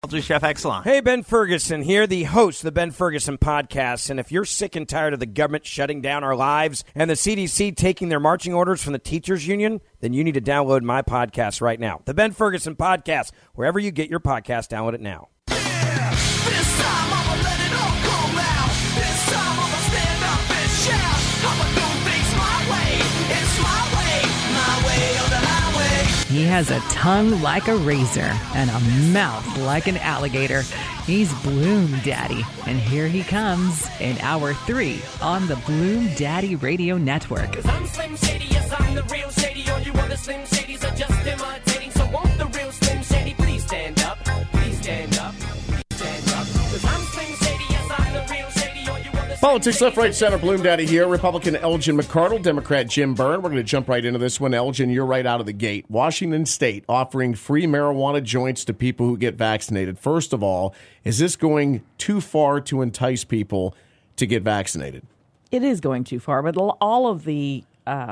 Chef Excellent. Hey, Ben Ferguson here, the host of the Ben Ferguson Podcast. And if you're sick and tired of the government shutting down our lives and the CDC taking their marching orders from the teachers union, then you need to download my podcast right now. The Ben Ferguson Podcast. Wherever you get your podcast, download it now. This time I'ma let it all come out. This time I'ma stand up and shout. I'ma do things my way. It's my way or the highway. He has a tongue like a razor and a mouth like an alligator. He's Bloom Daddy, and here he comes in hour 3 on the Bloom Daddy Radio Network. 'Cause I'm Slim Shady, yes, I'm the real Shady. All you other Slim Shadys are just imitating. So won't the real Slim Shady please stand up? Please stand up. Please stand up. 'Cause I'm Slim Shady, yes, I'm the real Shady. All you other Politics left, right, center. Bloom Daddy here. Republican Elgin McCardle, Democrat Jim Byrne. We're going to jump right into this one. Elgin, you're right out of the gate. Washington State offering free marijuana joints to people who get vaccinated. First of all, is this going too far to entice people to get vaccinated? It is going too far, but all of the,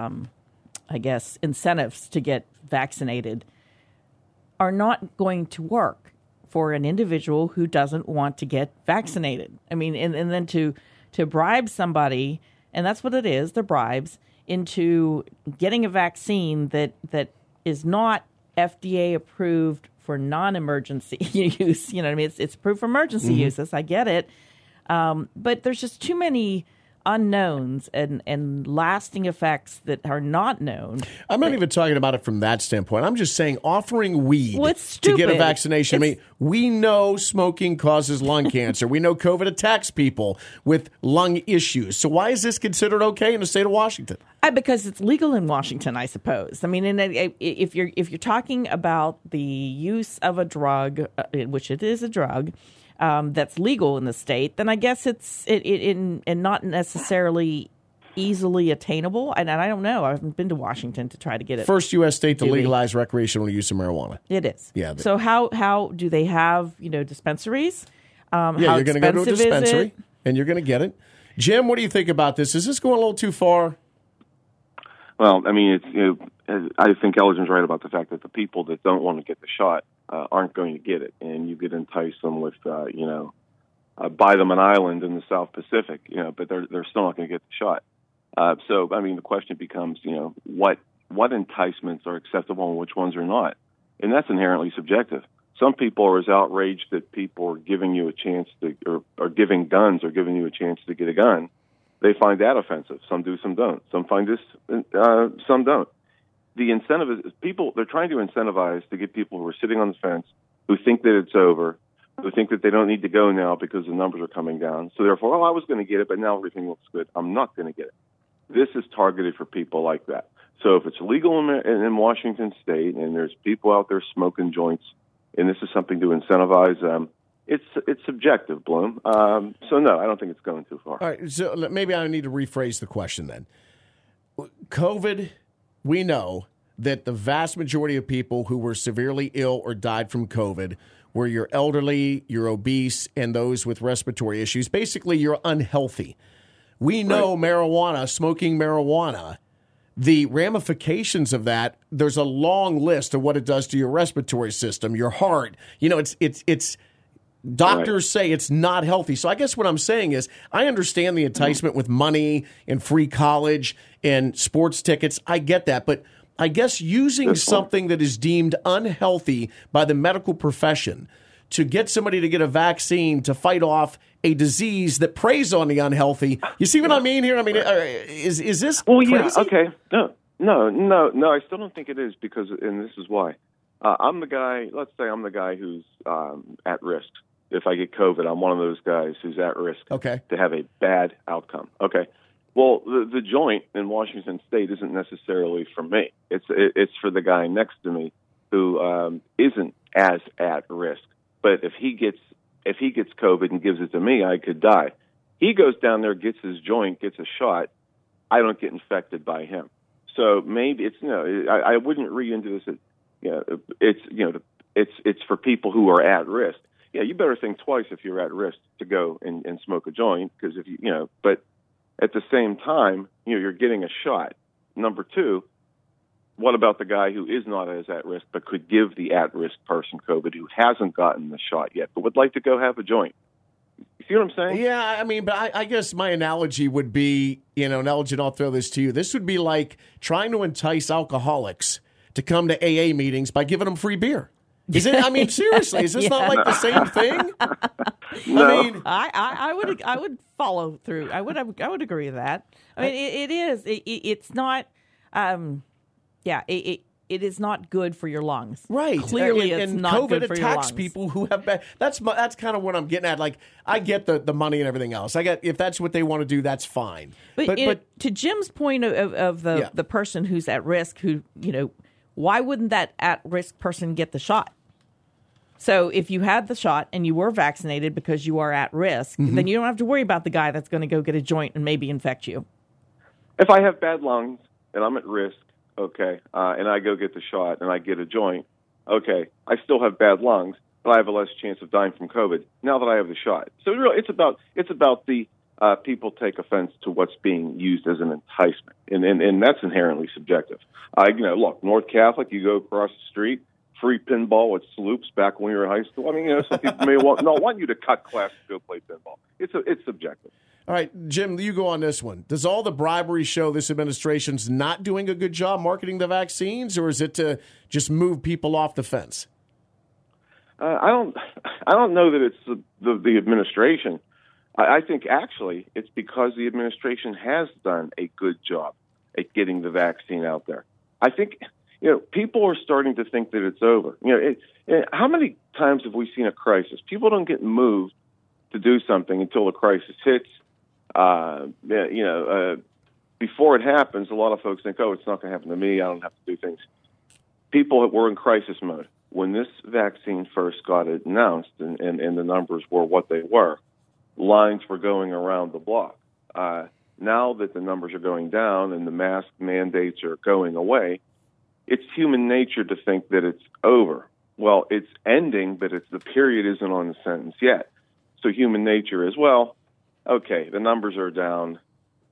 incentives to get vaccinated are not going to work for an individual who doesn't want to get vaccinated. I mean, and then to bribe somebody, and that's what it is, the bribes, into getting a vaccine that is not FDA approved for non-emergency use. You know what I mean? It's approved for emergency uses. I get it. But there's just too many unknowns and lasting effects that are not known. I'm not even talking about it from that standpoint. I'm just saying offering weed it's to get a stupid. vaccination. I mean, we know smoking causes lung cancer. We know COVID attacks people with lung issues. So why is this considered okay in the state of Washington? Because it's legal in Washington, I suppose. I mean, if you're talking about the use of a drug, which it is a drug, that's legal in the state, then I guess it's not necessarily easily attainable. And I don't know. I haven't been to Washington to try to get it. First U.S. state to legalize recreational use of marijuana. It is. Yeah. So how do they have dispensaries? Yeah, you're going to go to a expensive is dispensary it? and you're going to get it. Jim, what do you think about this? Is this going a little too far? Well, I mean, I think Elgin's right about the fact that the people that don't want to get the shot aren't going to get it, and you could entice them with, buy them an island in the South Pacific, but they're still not going to get the shot. So, I mean, the question becomes, what enticements are acceptable and which ones are not, and that's inherently subjective. Some people are as outraged that people are giving you a chance to, or giving guns, or giving you a chance to get a gun. They find that offensive. Some do, some don't. Some find this, some don't. The incentive is people, they're trying to incentivize to get people who are sitting on the fence, who think that it's over, who think that they don't need to go now because the numbers are coming down. So therefore, I was going to get it, but now everything looks good. I'm not going to get it. This is targeted for people like that. So if it's legal in Washington State and there's people out there smoking joints, and this is something to incentivize them, it's subjective, Bloom. So no, I don't think it's going too far. All right, so maybe I need to rephrase the question then. COVID, we know that the vast majority of people who were severely ill or died from COVID were your elderly, your obese, and those with respiratory issues. Basically, you're unhealthy. We know marijuana, smoking marijuana, the ramifications of that, there's a long list of what it does to your respiratory system, your heart. It's doctors say it's not healthy. So I guess what I'm saying is I understand the enticement with money and free college and sports tickets. I get that. But I guess using something that is deemed unhealthy by the medical profession to get somebody to get a vaccine to fight off a disease that preys on the unhealthy. You see what I mean here? I mean, is this crazy? Yeah, okay. No, I still don't think it is because, and this is why. I'm the guy, let's say I'm the guy who's at risk. If I get COVID, I'm one of those guys who's at risk to have a bad outcome. Okay. Well, the joint in Washington State isn't necessarily for me. It's for the guy next to me who isn't as at risk. But if he gets COVID and gives it to me, I could die. He goes down there, gets his joint, gets a shot. I don't get infected by him. So maybe I wouldn't read into this. It's for people who are at risk. Yeah, you better think twice if you're at risk to go and smoke a joint because if but at the same time, you're getting a shot. Number two, what about the guy who is not as at risk but could give the at-risk person COVID who hasn't gotten the shot yet but would like to go have a joint? You see what I'm saying? Yeah, I mean, but I guess my analogy would be, and Elgin, I'll throw this to you. This would be like trying to entice alcoholics to come to AA meetings by giving them free beer. Is it? I mean, seriously, is this not like the same thing? No. I mean, I would follow through. I would agree with that. I mean, it is. It's not. It is not good for your lungs. right. Clearly, it's and not COVID good for your attacks lungs. people who have bad. That's kind of what I'm getting at. Like, I get the money and everything else. I get if that's what they want to do, that's fine. But to Jim's point of the person who's at risk, who why wouldn't that at risk person get the shot? So if you had the shot and you were vaccinated because you are at risk, then you don't have to worry about the guy that's going to go get a joint and maybe infect you. If I have bad lungs and I'm at risk, okay, and I go get the shot and I get a joint, okay, I still have bad lungs, but I have a less chance of dying from COVID now that I have the shot. So really, it's about the people take offense to what's being used as an enticement, and that's inherently subjective. Look, North Catholic, you go across the street, free pinball with sloops back when you were in high school. I mean, some people may not want you to cut class to go play pinball. It's subjective. All right, Jim, you go on this one. Does all the bribery show this administration's not doing a good job marketing the vaccines, or is it to just move people off the fence? I don't know that it's the administration. I think actually it's because the administration has done a good job at getting the vaccine out there. I think people are starting to think that it's over. How many times have we seen a crisis? People don't get moved to do something until the crisis hits. Before it happens, a lot of folks think, "Oh, it's not going to happen to me. I don't have to do things." People were in crisis mode when this vaccine first got announced, and the numbers were what they were. Lines were going around the block. Now that the numbers are going down and the mask mandates are going away, it's human nature to think that it's over. Well, it's ending, but the period isn't on the sentence yet. So human nature is, well, okay, the numbers are down.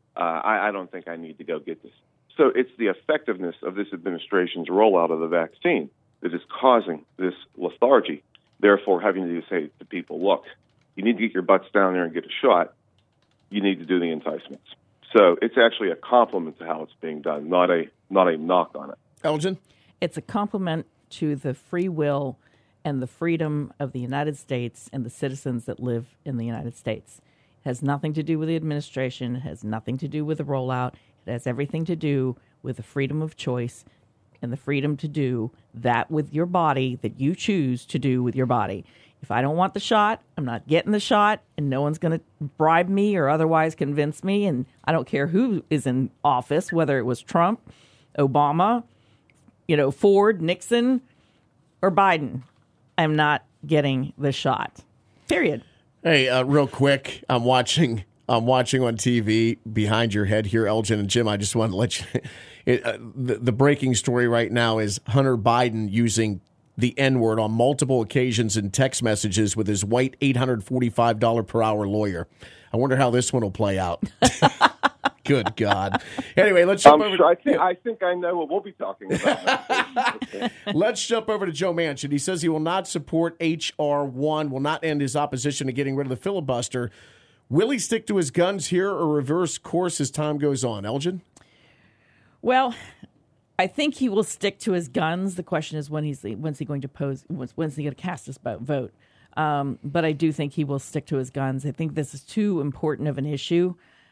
I don't think I need to go get this. So it's the effectiveness of this administration's rollout of the vaccine that is causing this lethargy, therefore having to say to people, look, you need to get your butts down there and get a shot. You need to do the enticements. So it's actually a compliment to how it's being done, not a knock on it. Elgin? It's a compliment to the free will and the freedom of the United States and the citizens that live in the United States. It has nothing to do with the administration. It has nothing to do with the rollout. It has everything to do with the freedom of choice and the freedom to do that with your body that you choose to do with your body. If I don't want the shot, I'm not getting the shot, and no one's going to bribe me or otherwise convince me. And I don't care who is in office, whether it was Trump, Obama, Ford, Nixon, or Biden. I'm not getting the shot. Period. Hey, real quick, I'm watching on TV behind your head here, Elgin and Jim. I just want to let you. The breaking story right now is Hunter Biden using the N-word on multiple occasions in text messages with his white $845 per hour lawyer. I wonder how this one will play out. Good God. Anyway, let's jump over. I think I know what we'll be talking about. Let's jump over to Joe Manchin. He says he will not support H.R. 1, will not end his opposition to getting rid of the filibuster. Will he stick to his guns here or reverse course as time goes on? Elgin? Well, I think he will stick to his guns. The question is when's he going to cast his vote. But I do think he will stick to his guns. I think this is too important of an issue.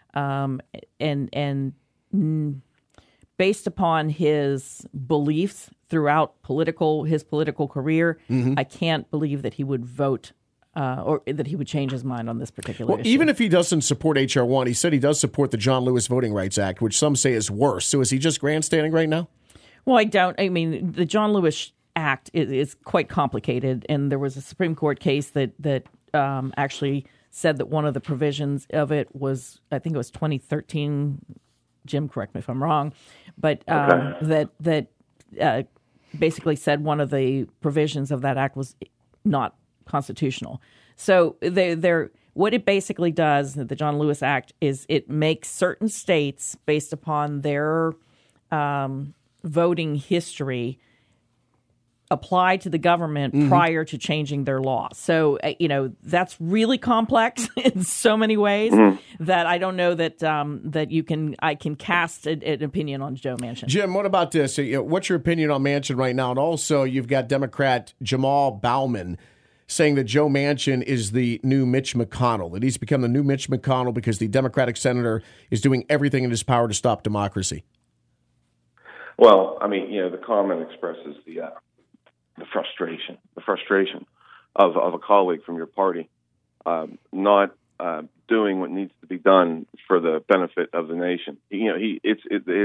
And based upon his beliefs throughout his political career, I can't believe that he would vote or that he would change his mind on this particular issue. Even if he doesn't support H.R. 1, he said he does support the John Lewis Voting Rights Act, which some say is worse. So is he just grandstanding right now? Well, I don't. I mean, the John Lewis Act is quite complicated, and there was a Supreme Court case that actually said that one of the provisions of it was, I think it was 2013. Jim, correct me if I'm wrong, but that basically said one of the provisions of that act was not constitutional. So what it basically does, the John Lewis Act, is it makes certain states, based upon their voting history apply to the government prior to changing their law. So, that's really complex in so many ways that I don't know that I can cast an opinion on Joe Manchin. Jim, what about this? What's your opinion on Manchin right now? And also, you've got Democrat Jamal Bowman saying that Joe Manchin is the new Mitch McConnell, that he's become the new Mitch McConnell because the Democratic senator is doing everything in his power to stop democracy. Well, I mean, the comment expresses the frustration of a colleague from your party not doing what needs to be done for the benefit of the nation. It's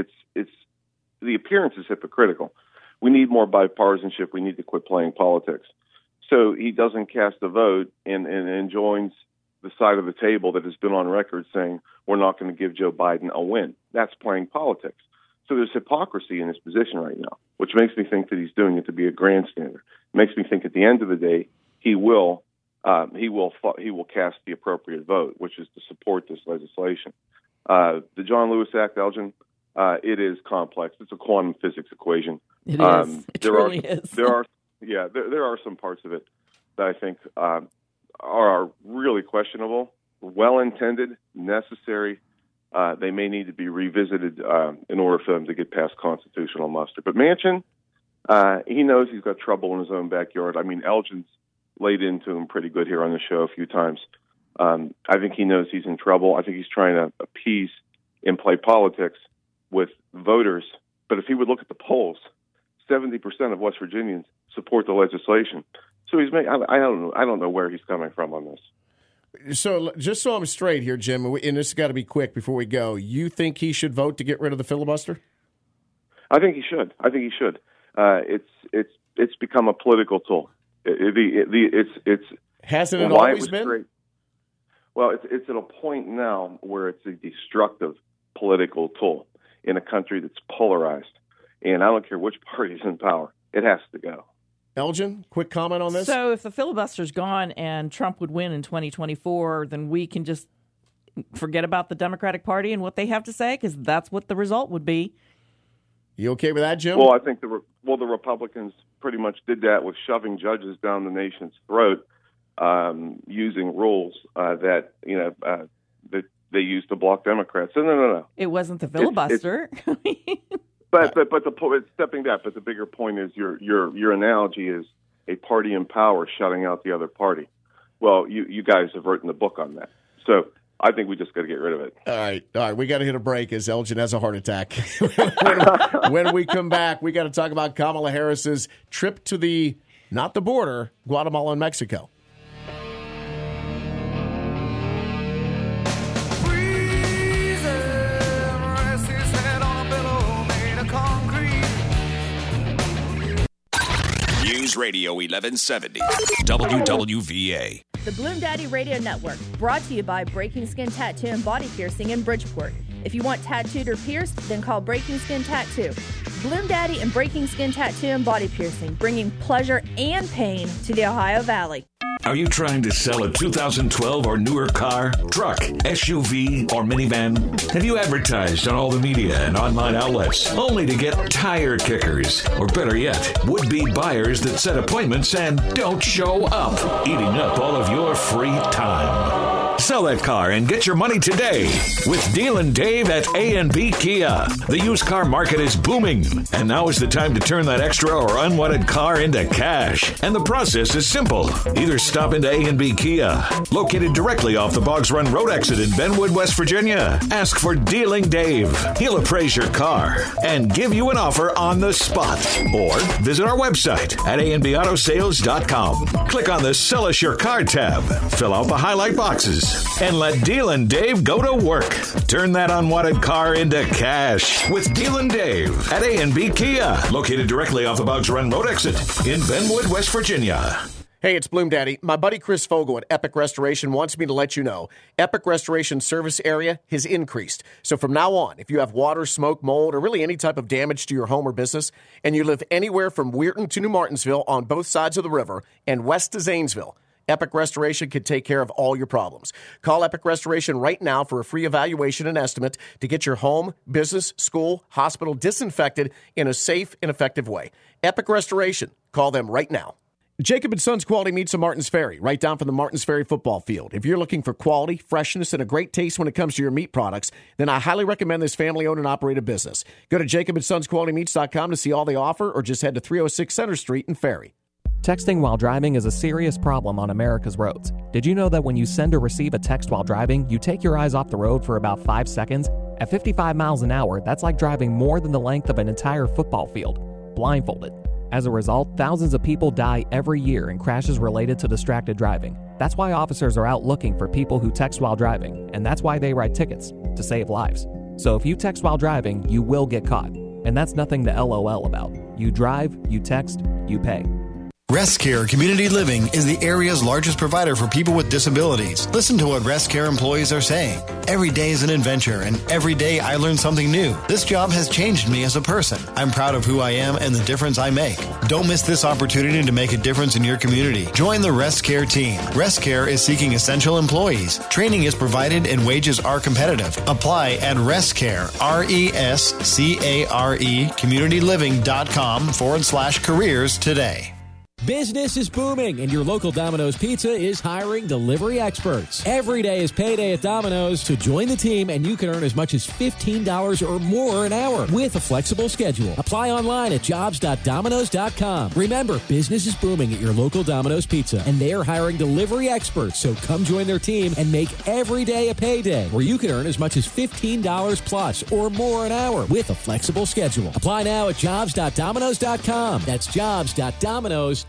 the appearance is hypocritical. We need more bipartisanship. We need to quit playing politics. So he doesn't cast a vote and joins the side of the table that has been on record saying we're not going to give Joe Biden a win. That's playing politics. So there's hypocrisy in his position right now, which makes me think that he's doing it to be a grandstander. It makes me think at the end of the day he will cast the appropriate vote, which is to support this legislation. The John Lewis Act, Elgin, it is complex. It's a quantum physics equation. It is. It truly is. There are some parts of it that I think are really questionable, well-intended, necessary. They may need to be revisited in order for them to get past constitutional muster. But Manchin, he knows he's got trouble in his own backyard. I mean, Elgin's laid into him pretty good here on the show a few times. I think he knows he's in trouble. I think he's trying to appease and play politics with voters. But if he would look at the polls, 70% of West Virginians support the legislation. So I don't know where he's coming from on this. So just so I'm straight here, Jim, and this has got to be quick before we go, you think he should vote to get rid of the filibuster? I think he should. It's become a political tool. Hasn't it always been? Great. Well, it's at a point now where it's a destructive political tool in a country that's polarized. And I don't care which party's in power. It has to go. Elgin, quick comment on this? So if the filibuster's gone and Trump would win in 2024, then we can just forget about the Democratic Party and what they have to say, because that's what the result would be. You okay with that, Jim? Well, I think the Republicans pretty much did that with shoving judges down the nation's throat, using rules that they used to block Democrats. So no. It wasn't the filibuster. But stepping back. But the bigger point is your analogy is a party in power shutting out the other party. Well, you guys have written a book on that, so I think we just got to get rid of it. All right. We got to hit a break as Elgin has a heart attack. when we come back, we got to talk about Kamala Harris's trip to not the border, Guatemala and Mexico. News Radio 1170, WWVA. The Bloom Daddy Radio Network, brought to you by Breaking Skin Tattoo and Body Piercing in Bridgeport. If you want tattooed or pierced, then call Breaking Skin Tattoo. Bloom Daddy and Breaking Skin Tattoo and Body Piercing, bringing pleasure and pain to the Ohio Valley. Are you trying to sell a 2012 or newer car, truck, SUV, or minivan? Have you advertised on all the media and online outlets only to get tire kickers? Or better yet, would-be buyers that set appointments and don't show up, eating up all of your free time? Sell that car and get your money today with Dealin' Dave at A&B Kia. The used car market is booming, and now is the time to turn that extra or unwanted car into cash. And the process is simple. Either stop into A&B Kia, located directly off the Boggs Run Road exit in Benwood, West Virginia. Ask for Dealing Dave. He'll appraise your car and give you an offer on the spot. Or visit our website at ANBAutosales.com. Click on the Sell Us Your Car tab. Fill out the highlight boxes and let Dealin' Dave go to work. Turn that unwanted car into cash with Dealin' Dave at A&B Kia, located directly off the Boggs Run Road exit in Benwood, West Virginia. Hey, it's Bloom Daddy. My buddy Chris Fogel at Epic Restoration wants me to let you know Epic Restoration service area has increased. So from now on, if you have water, smoke, mold, or really any type of damage to your home or business, and you live anywhere from Weirton to New Martinsville on both sides of the river and west to Zanesville, Epic Restoration can take care of all your problems. Call Epic Restoration right now for a free evaluation and estimate to get your home, business, school, hospital disinfected in a safe and effective way. Epic Restoration. Call them right now. Jacob & Sons Quality Meats in Martins Ferry, right down from the Martins Ferry football field. If you're looking for quality, freshness, and a great taste when it comes to your meat products, then I highly recommend this family-owned and operated business. Go to jacobandssonsqualitymeats.com to see all they offer, or just head to 306 Center Street in Ferry. Texting while driving is a serious problem on America's roads. Did you know that when you send or receive a text while driving, you take your eyes off the road for about 5 seconds? At 55 miles an hour, that's like driving more than the length of an entire football field, blindfolded. As a result, thousands of people die every year in crashes related to distracted driving. That's why officers are out looking for people who text while driving, and that's why they write tickets, to save lives. So if you text while driving, you will get caught. And that's nothing to LOL about. You drive, you text, you pay. RestCare Community Living is the area's largest provider for people with disabilities. Listen to what RestCare employees are saying. Every day is an adventure, and every day I learn something new. This job has changed me as a person. I'm proud of who I am and the difference I make. Don't miss this opportunity to make a difference in your community. Join the RestCare team. RestCare is seeking essential employees. Training is provided and wages are competitive. Apply at RestCare, RESCARE, communityliving.com/careers today. Business is booming, and your local Domino's Pizza is hiring delivery experts. Every day is payday at Domino's, so join the team and you can earn as much as $15 or more an hour with a flexible schedule. Apply online at jobs.domino's.com. Remember, business is booming at your local Domino's Pizza, and they are hiring delivery experts, so come join their team and make every day a payday, where you can earn as much as $15 plus or more an hour with a flexible schedule. Apply now at jobs.domino's.com. That's jobs.domino's.com.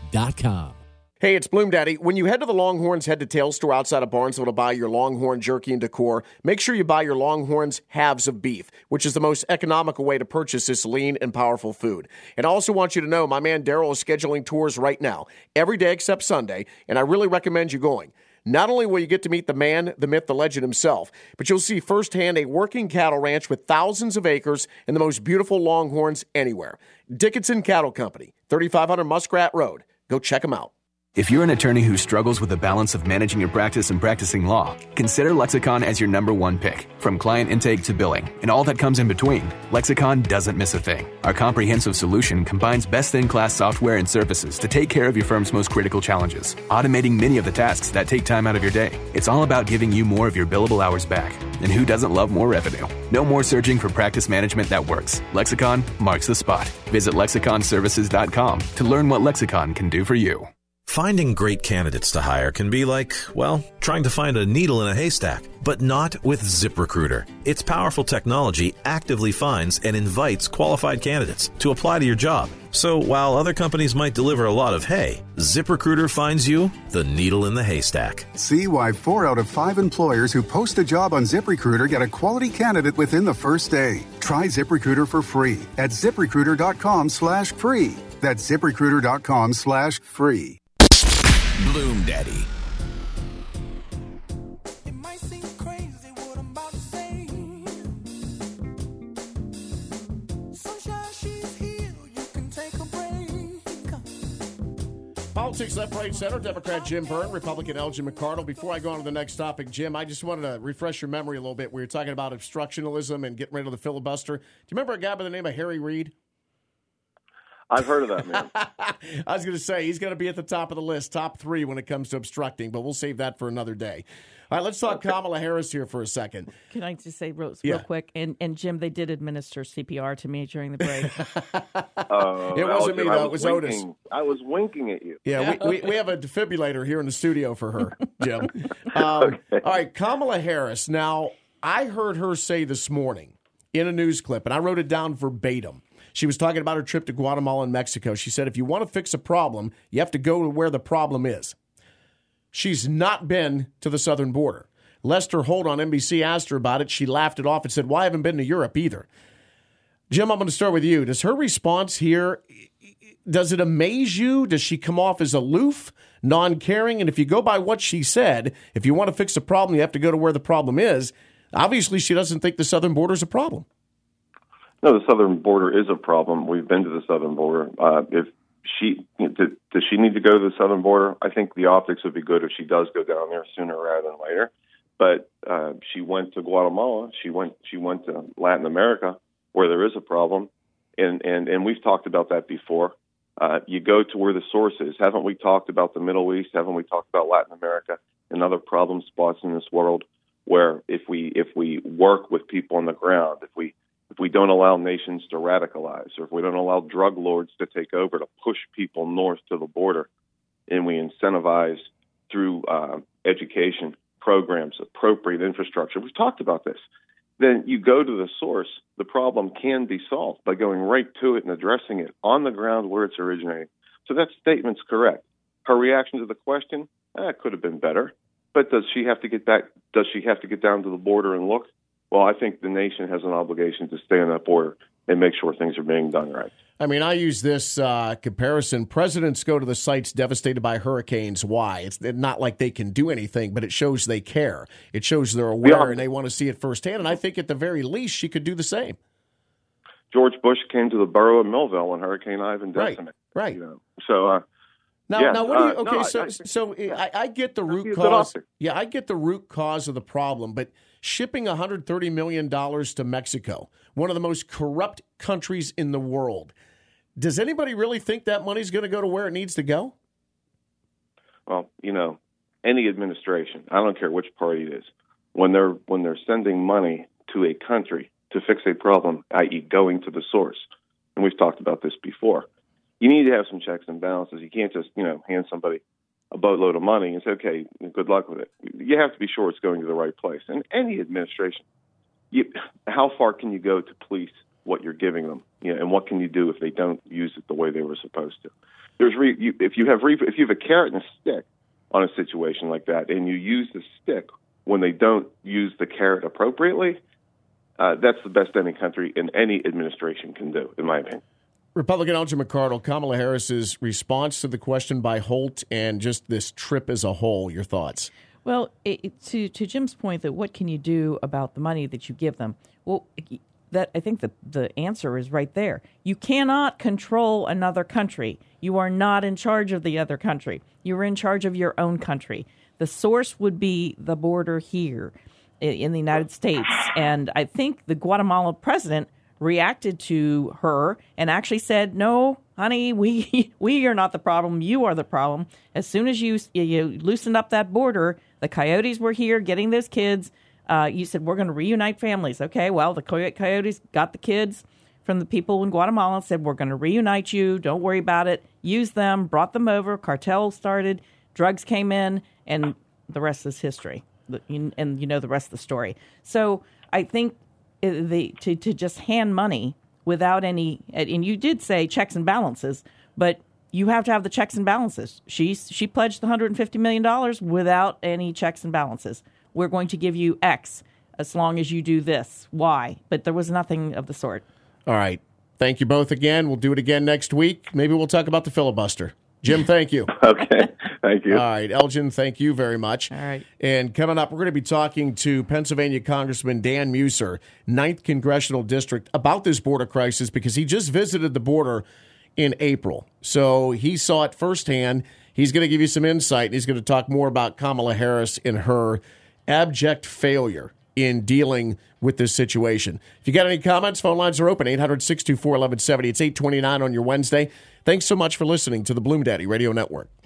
Hey, it's Bloom Daddy. When you head to the Longhorns head-to-tail store outside of Barnesville to buy your Longhorn jerky and decor, make sure you buy your Longhorns halves of beef, which is the most economical way to purchase this lean and powerful food. And I also want you to know my man Daryl is scheduling tours right now, every day except Sunday, and I really recommend you going. Not only will you get to meet the man, the myth, the legend himself, but you'll see firsthand a working cattle ranch with thousands of acres and the most beautiful Longhorns anywhere. Dickinson Cattle Company, 3500 Muskrat Road. Go check them out. If you're an attorney who struggles with the balance of managing your practice and practicing law, consider Lexicon as your #1 pick. From client intake to billing and all that comes in between, Lexicon doesn't miss a thing. Our comprehensive solution combines best-in-class software and services to take care of your firm's most critical challenges, automating many of the tasks that take time out of your day. It's all about giving you more of your billable hours back. And who doesn't love more revenue? No more searching for practice management that works. Lexicon marks the spot. Visit lexiconservices.com to learn what Lexicon can do for you. Finding great candidates to hire can be like, well, trying to find a needle in a haystack, but not with ZipRecruiter. Its powerful technology actively finds and invites qualified candidates to apply to your job. So while other companies might deliver a lot of hay, ZipRecruiter finds you the needle in the haystack. See why 4 out of 5 employers who post a job on ZipRecruiter get a quality candidate within the first day. Try ZipRecruiter for free at ZipRecruiter.com/free. That's ZipRecruiter.com/free. Bloom Daddy. It might seem crazy what I'm about to say. Sunshine, she's here. You can take a break. Politics left, right, center. Democrat Jim Byrne, Republican Elgin McCardle. Before I go on to the next topic, Jim, I just wanted to refresh your memory a little bit. We were talking about obstructionism and getting rid of the filibuster. Do you remember a guy by the name of Harry Reid? I've heard of that, man. I was going to say, he's going to be at the top of the list, top 3 when it comes to obstructing, but we'll save that for another day. All right, let's talk Kamala Harris here for a second. Can I just say real quick? And Jim, they did administer CPR to me during the break. It wasn't me, though. It was Otis. I was winking at you. Yeah, we have a defibrillator here in the studio for her, Jim. All right, Kamala Harris. Now, I heard her say this morning in a news clip, and I wrote it down verbatim. She was talking about her trip to Guatemala and Mexico. She said, if you want to fix a problem, you have to go to where the problem is. She's not been to the southern border. Lester Holt on NBC asked her about it. She laughed it off and said, well, I haven't been to Europe either. Jim, I'm going to start with you. Does her response here, does it amaze you? Does she come off as aloof, non-caring? And if you go by what she said, if you want to fix a problem, you have to go to where the problem is. Obviously, she doesn't think the southern border is a problem. No, the southern border is a problem. We've been to the southern border. If does she need to go to the southern border? I think the optics would be good if she does go down there sooner rather than later. But she went to Guatemala. She went to Latin America, where there is a problem, and we've talked about that before. You go to where the source is. Haven't we talked about the Middle East? Haven't we talked about Latin America and other problem spots in this world where if we work with people on the ground, if we don't allow nations to radicalize, or if we don't allow drug lords to take over, to push people north to the border, and we incentivize through education programs, appropriate infrastructure, we've talked about this, then you go to the source, the problem can be solved by going right to it and addressing it on the ground where it's originating. So that statement's correct. Her reaction to the question, it could have been better. But does she have to get back? Does she have to get down to the border and look? Well, I think the nation has an obligation to stay on that border and make sure things are being done right. I mean, I use this comparison. Presidents go to the sites devastated by hurricanes. Why? It's not like they can do anything, but it shows they care. It shows they're aware and they want to see it firsthand. And I think at the very least, she could do the same. George Bush came to the borough of Millville when Hurricane Ivan decimated. Right. You know? So, Now, what do you? I get the root cause. Yeah, I get the root cause of the problem, but shipping $130 million to Mexico, one of the most corrupt countries in the world, does anybody really think that money's going to go to where it needs to go? Well, any administration, I don't care which party it is, when they're sending money to a country to fix a problem, i.e., going to the source, and we've talked about this before. You need to have some checks and balances. You can't just, hand somebody a boatload of money and say, okay, good luck with it. You have to be sure it's going to the right place. And any administration, how far can you go to police what you're giving them? And what can you do if they don't use it the way they were supposed to? If you have a carrot and a stick on a situation like that, and you use the stick when they don't use the carrot appropriately, that's the best any country and any administration can do, in my opinion. Republican Elgin McCardle, Kamala Harris's response to the question by Holt and just this trip as a whole, your thoughts? Well, to Jim's point, that what can you do about the money that you give them? Well, I think the answer is right there. You cannot control another country. You are not in charge of the other country. You are in charge of your own country. The source would be the border here in the United States. And I think the Guatemala president reacted to her and actually said, no, honey, we are not the problem. You are the problem. As soon as you loosened up that border, the coyotes were here getting those kids. You said, we're going to reunite families. Okay, well, the coyotes got the kids from the people in Guatemala and said, we're going to reunite you. Don't worry about it. Use them, brought them over. Cartel started. Drugs came in, and the rest is history. And the rest of the story. So I think to just hand money without any, and you did say checks and balances, but you have to have the checks and balances. She pledged the $150 million without any checks and balances. We're going to give you X as long as you do this, Y. But there was nothing of the sort. All right. Thank you both again. We'll do it again next week. Maybe we'll talk about the filibuster. Jim, thank you. Okay. Thank you. All right. Elgin, thank you very much. All right. And coming up, we're going to be talking to Pennsylvania Congressman Dan Muser, 9th Congressional District, about this border crisis because he just visited the border in April. So he saw it firsthand. He's going to give you some insight, and he's going to talk more about Kamala Harris and her abject failure in dealing with this situation. If you got any comments, phone lines are open, 800-624-1170. It's 8:29 on your Wednesday. Thanks so much for listening to the Bloom Daddy Radio Network.